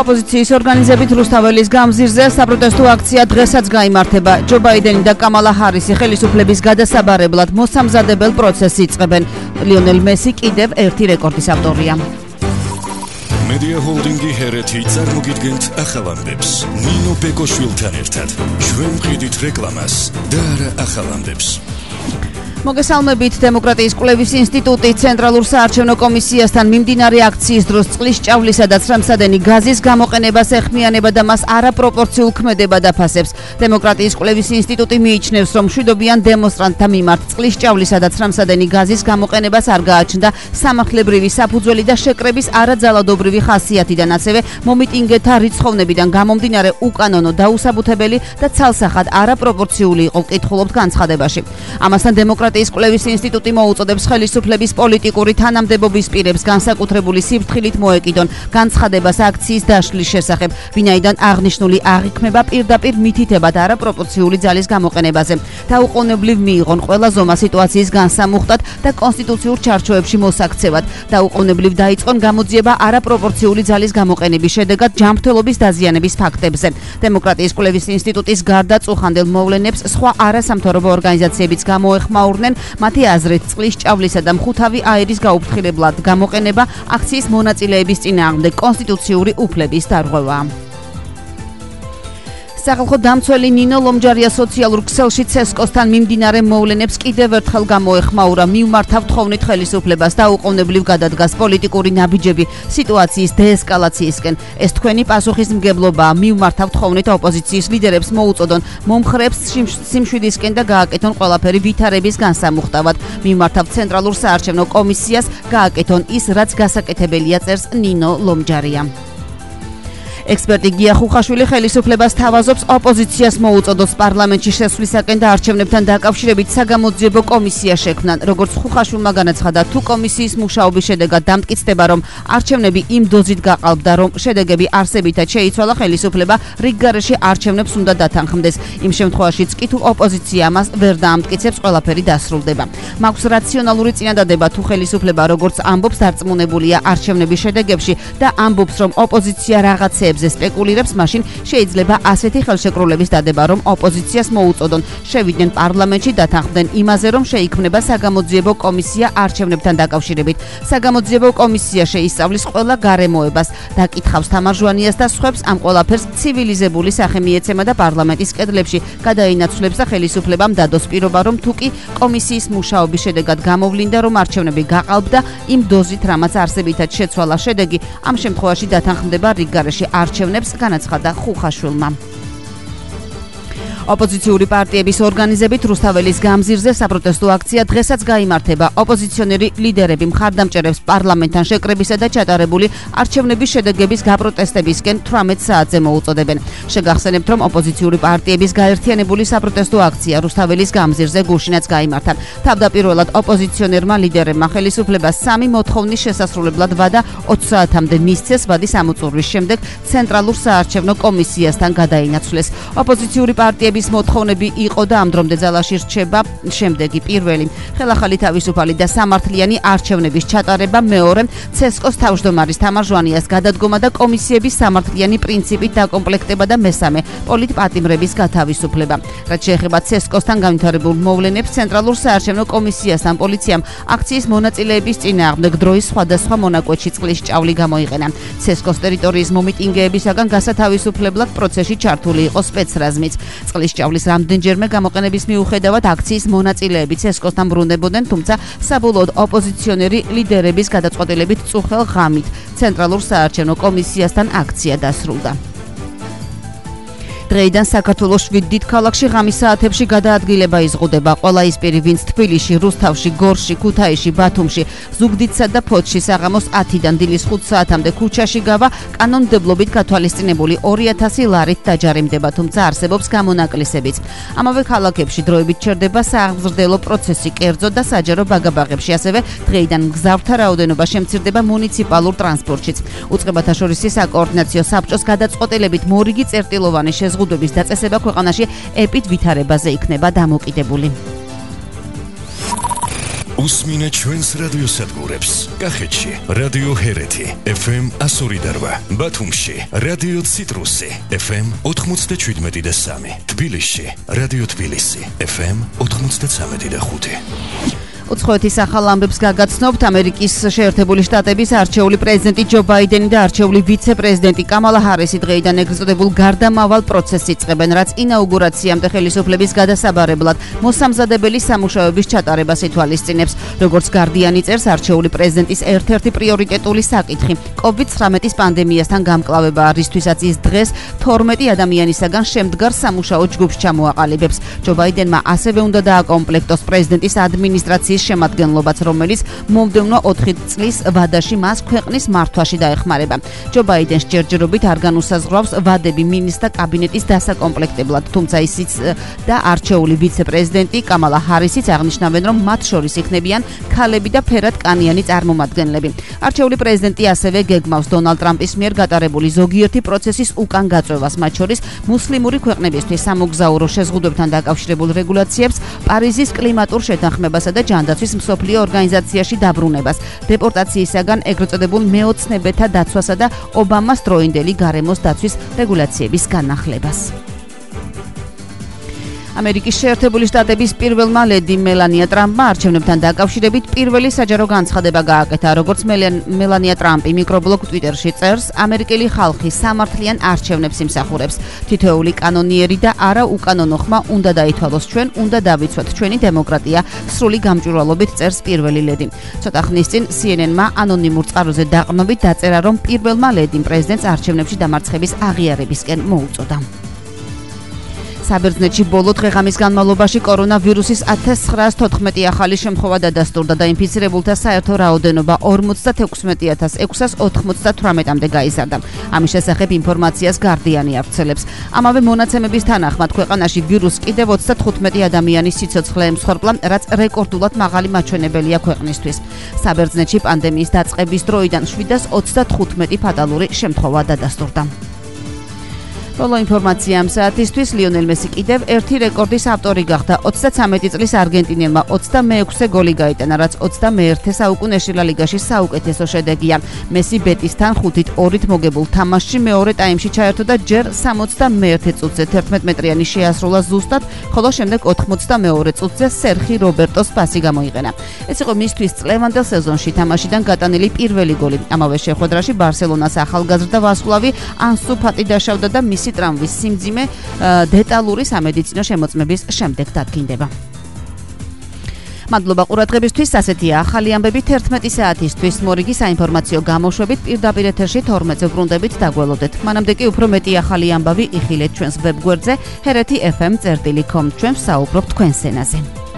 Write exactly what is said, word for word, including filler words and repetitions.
ოპოზიციის ორგანიზებით რუსთაველის გამზირზე საპროტესტო აქცია დღესაც გაიმართება. ჯო ბაიდენი და კამალა ჰარისი ხელისუფლების გადასაბარებლად მოსამზადებელ პროცესს იწყებენ. ლიონელ მესი კიდევ ერთი რეკორდის ავტორია. Media Holdingi ჰერეთი წარმოგიდგენთ ახალამდებს. ნინო ბეკოშვილთან ერთად. ჩვენ ვყიდით რეკლამას და არა ახალამდებს. მოგესალმებით. დემოკრატიის კვლევის ინსტიტუტი ცენტრალურ საარჩევნო კომისიასთან მიმდინარე აქციის დროს წყლის ჭავლისა და ცრემსადენი გაზის გამოყენებას ეხმიანება და მას არაპროპორციულ ქმედება დაფასებს. დემოკრატიის კვლევის ინსტიტუტი მიიჩნევს, რომ მშვიდობიან დემონსტრანტთა მიმართ წყლის ჭავლისა და ცრემსადენი გაზის გამოყენებას არ გააჩნდა სამართლებრივი საფუძველი და შეკრების არაძალადობრივი ხასიათიდან, ასევე მომიტინგეთა რიცხოვნებიდან გამომდინარე უკანონო, დაუსაბუთებელი და ცალსახად არაპროპორციული იყო, ვკითხულობთ განცხადებაში. ამასთან დემოკრატიის დემოკრატიის კვლევის ინსტიტუტი მოუწოდებს ხელისუფლების პოლიტიკური თანამდებობის პირებს განსაკუთრებული სიფრთხილით მოეკიდონ განცხადებას აქციის დაშლის შესახებ, ვინაიდან აღნიშნული აღიქმება პირდაპირ მითითებად არაპროპორციული ძალის გამოყენებაზე. დაუყოვნებლივ მიიღონ ყველა ზომა სიტუაციის განსამუხტად და კონსტიტუციურ ჩარჩოებში მოსაქცევად. დაუყოვნებლივ დაიწყონ გამოძიება არაპროპორციული ძალის გამოყენების შედეგად ჯანმრთელობის დაზიანების ფაქტებზე. დემოკრატიის კვლევის ინსტიტუტის გარდა წუხანდელ მოვლენებს სხვა არასამთავრობო ორგანიზაციებიც გამოეხმაურნენ. მათი აზრით წყლის ჭავლისა და მხუთავი აირის გაუფრთხილებლად გამოყენება აქციის მონაწილეების წინააღმდეგ კონსტიტუციური უფლების დარღვევაა. სახალხო დამცველი ნინო ლომჯარია სოციალურ ქსელში ცესკოსთან მიმდინარე მოვლენებს კიდევ ერთხელ გამოეხმაურა. მიუმართავთ თხოვნით ხელისუფლებას და უყოვნებლივ გადადგას პოლიტიკური ნაბიჯები სიტუაციის დეესკალაციისკენ. ეს თქვენი პასუხისმგებლობაა. მიუმართავთ თხოვნით ოპოზიციის ლიდერებს მოუწოდონ მომხრეებს სიმშვიდისკენ და გააკეთონ ყველაფერი ვითარების განსამუხტავად. მიუმართავთ ცენტრალურ საარჩევნო კომისიას გააკეთონ ის, რაც გასაკეთებელია, წერს ნინო ლომჯარია. ექსპერტი გია ხუხაშვილი ხელისუფლებას თავაზობს ოპოზიციას მოუწოდოს პარლამენტში შესვლისაკენ და არჩევნებთან დაკავშირებით საგამოძიებო კომისია შექმნან. როგორც ხუხაშვილმა განაცხადა, თუ კომისიის მუშაობის შედეგად დამტკიცდება, რომ არჩევნები იმ დოზით გაყალბდა, რომ შედეგები არსებითად შეიცვალა, ხელისუფლება რიგგარეშე არჩევნებს უნდა დათანხმდეს. იმ შემთხვევაშიც კი თუ ოპოზიცია ამას ვერ დაამტკიცებს, ყველაფერი დასრულდება. მაქვს რაციონალური წინადადება, თუ ხელისუფლება როგორც ამბობს დარწმუნებულია არჩევნების შედეგებში და ამბობს, რომ ოპოზიცია რაღაცეებს სპეკულირებს, მაშინ შეიძლება ასეთი ხელშეკრულების დადება, რომ ოპოზიციას მოუწოდონ შევიდნენ პარლამენტში დათანხმდნენ იმაზე, რომ შეიქმნება საგამოძიებო კომისია არჩევნებთან დაკავშირებით. საგამოძიებო კომისია შეისწავლის ყველა გარემოებას, დაკითხავს თამარჟვანიას და სხვებს, ამ ყველაფერს ცივილიზებული სახე მიეცემა და პარლამენტის კედლებში გადაინაცვლებს და ხელისუფლებამ დადოს პირობა, რომ თუკი კომისიის მუშაობის შედეგად გამოვლინდა, რომ არჩევნები გაყალბდა იმ დოზით, რამაც არსებითად შეცვალა შედეგი, ამ შემთხვევაში დათანხმდება რიგგარეშე არჩევნებს, განაცხადა ხუხაშვილმა. ოპოზიციური პარტიების ორგანიზებით რუსთაველის გამზირზე საპროტესტო აქცია დღესაც გაიმართება. ოპოზიციონერი ლიდერები მხარდამჭერებს პარლამენტთან შეკრებისა და ჩატარებული არჩევნების შედეგების გაპროტესტებისკენ თვრამეტ საათზე მოუწოდებენ. შეგახსენებთ, რომ ოპოზიციური პარტიების გაერთიანებული საპროტესტო აქცია რუსთაველის გამზირზე გუშინაც გაიმართა. თავდაპირველად ოპოზიციონერმა ლიდერებმა ხელისუფლებას სამი მოთხოვნის შესასრულებლად ვადა ოცი საათამდე მისცეს, ვადის ამოწურვის შემდეგ ცენტრალურ საარჩევნო კომისიასთან გადაინაცვლეს. ოპოზიციური პარტიების მოთხოვნები იყო და ამ დრომდე ძალაში რჩება შემდეგი: პირველი, ხელახალი თავისუფალი და სამართლიანი არჩევნების ჩატარება; მეორე, ცესკოს თავმჯდომარის თამარჟვანიას გადადგომა და კომისიების სამართლიანი პრინციპით დაკომპლექტება და მესამე, პოლიტპატიმრების გათავისუფლება. რაც შეეხება ცესკოსთან განვითარებულ მოვლენებს, ცენტრალურ საარჩევნო კომისიასთან პოლიციამ აქციის მონაწილეების წინააღმდეგ დროის სხვადასხვა მონაკვეთში წყლის ჭავლი გამოიყენა. ცესკოს ტერიტორიის მომიტინგეებისაგან გასათავისუფლებლად პროცესში ჩართული იყო სპეცრაზმიც. წყლის ჭავლის რამდენჯერმე გამოყენების მიუხედავად აქციის მონაწილეები ცესკოსთან ბრუნდებოდნენ, თუმცა საბოლოოდ ოპოზიციონერი ლიდერების გადაწყვეტილებით წუხელ ღამით ცენტრალურ საარჩევნო კომისიასთან აქცია დასრულდა. დღეიდან საქართველოს შვიდ დიდ ქალაქში ღამის საათებში გადაადგილება იზღუდება. ყველა ის პირი, ვინც თბილისში, რუსთავში, გორში, ქუთაისში, ბათუმში, ზუგდიდსა და ფოთში საღამოს ათიდან დილის ხუთ საათამდე ქუჩაში გავა, კანონმდებლობით გათვალისწინებული ორი ათასი ლარით დაჯარიმდება, თუმცა არსებობს გამონაკლისებიც. ამავე ქალაქებში დროებით ჩერდება სააღმზრდელო პროცესი კერძო და საჯარო ბაგაბაღებში, ასევე დღეიდან მგზავრთა რაოდენობა შემცირდება მუნიციპალურ ტრანსპორტშიც. უწყებათა შორისი საკოორდინაციო საბჭოს გადაწყვეტილებით მორიგი წერტილოვანი შეზღუდვა ზღუდვების დაწესება ქვეყანაში ეპიდ ვითარებაზე იქნება დამოკიდებული. უსმინე ჩვენს რადიოსადგურებს. კახეთში რადიო ჰერეთი ეფ ემ one oh eight, ბათუმში რადიო ციტრუსი ეფ ემ ninety-seven და three, თბილისში რადიო თბილისი ეფ ემ ninety-three და five. უცხოეთის ახალ ამბებს გაგაცნობთ. ამერიკის შეერთებული შტატების არჩეული პრეზიდენტი ჯო ბაიდენი და არჩეული ვიცე-პრეზიდენტი კამალა ჰარისი დღეიდან ეგრეთ წოდებულ გარდამავალ პროცესს იწყებენ, რაც ინაუგურაციამდე ხელისუფლების გადასაბარებლად მოსამზადებელი სამუშაოების ჩატარებას ითვალისწინებს. როგორც გარდიანი წერს, არჩეული პრეზიდენტის ერთ-ერთი პრიორიტეტული საკითხი კოვიდ nineteen პანდემიასთან გამკლავება, რისთვისაც ის დღეს თორმეტი ადამიანისაგან შემდგარ სამუშაო ჯგუფს ჩამოაყალიბებს. ჯო ბაიდენმა ასევე უნდა დააკომპლექტოს პრეზიდენტის ადმინისტრაციის შემადგენლობაც, რომელიც მომდევნო ოთხი წლის ვადაში მას ქვეყნის მართვაში დაეხმარება. ჯო ბაიდენს ჯერჯერობით არ განუსაზღვრავს ვადები მინისტრთა კაბინეტის დასაკომპლექტებლად, თუმცა ისიც და არჩეული ვიცე-პრეზიდენტი კამალა ჰარისიც აღნიშნავენ, რომ მათ შორის იქნებიან ქალები და ფერადკანიანი წარმომადგენლები. არჩეული პრეზიდენტი ასევე გეგმავს დონალდ ტრამპის მიერ გატარებული ზოგიერთი პროცესის უკან გაწევას, მათ შორის მუსლიმური ქვეყნებისთვის სამოგზაურო შეზღუდვებთან დაკავშირებულ რეგულაციებს, პარიზის კლიმატურ შეთანხმებასა და ჯანდაცვის მსოფლიო ორგანიზაციაში დაბრუნებას, დეპორტაციისაგან ეგრეთ წოდებულ მეოცნებეთა დაცვასა და ობამას დროინდელი გარემოს დაცვის რეგულაციების განახლებას. ამერიკის შეერთებული შტატების პირველმა ლედი მელანია ტრამპმა არჩევნებთან დაკავშირებით პირველი საჯარო განცხადება გააკეთა. როგორც მელანია ტრამპი მიკრობლოგ ტვიტერში წერს, ამერიკელი ხალხი სამართლიან არჩევნებს იმსახურებს. თითოეული კანონიერი და არა უკანონო ხმა უნდა დაითვალოს, ჩვენ უნდა დავიცვათ ჩვენი დემოკრატია, სრული გამჭვირვალობით წერს პირველი ლედი. ცოტა ხნის წინ სი ენ ენ-მა ანონიმურ წყაროზე დაყრდნობით დაწერა, რომ პირველმა ლედიმ პრეზიდენტს არჩევნებში დამარცხების აღიარებისკენ მოუწოდა. საბერძნეთში ბოლო დღეღამის განმავლობაში კორონავირუსის one thousand nine hundred fourteen ახალი შემთხვევა დადასტურდა და ინფიცირებულთა საერთო რაოდენობა forty-six thousand six hundred ninety-eight-მდე გაიზარდა. ამის შესახებ ინფორმაციას გარდიანი ავრცელებს. ამავე მონაცემების თანახმად ქვეყანაში ვირუსს კიდევ thirty-five ადამიანის სიცოცხლე ემსხვერპლა, რაც რეკორდულად მაღალი მაჩვენებელია ქვეყნისთვის. საბერძნეთში პანდემიის დაწყების დროიდან seven hundred twenty-five ფატალური შემთხვევა დადასტურდა. ბოლო ინფორმაცია ამ საათისთვის. ლიონელ მესი კიდევ ერთი რეკორდის ავტორი გახდა. twenty-three წლის არგენტინელმა twenty-six გოლი გაიტანა, რაც twenty-first საუკუნეში ლა ლიგაში საუკეთესო შედეგია. მესი ბეტისთან five-ით მოგებულ თამაშში მეორე ტაიმში ჩაერთო და ჯერ sixty-one წუთზე eleven მეტრიანი შეასრულა ზუსტად, ხოლო შემდეგ ninety-two წუთზე სერხი რობერტოს პასი გამოიყენა. ეს იყო მისთვის წლევანდელ სეზონში თამაშიდან გატანილი პირველი გოლი. ამავე შეხვედრაში ბარსელონას ახალგაზრდა ვარსკვლავი ანსუ ფატი დაშავდა და მისი ტრამვის სიმძიმე დეტალური სამედიცინო შემოწმების შემდეგ დადგინდება. მადლობა ყურადღებისთვის. ასეთია ახალი ამბები eleven საათისთვის. მორიგი საინფორმაციო გამოშვებით პირდაპირ ეთერში twelve-ზე ბრუნდებით დაგველოდეთ. მანამდე კი უფრო მეტი ახალი ამბავი იხილეთ ჩვენს ვებგვერდზე hereti f m dot com. ჩვენ ვსაუბრობთ თქვენს ენაზე.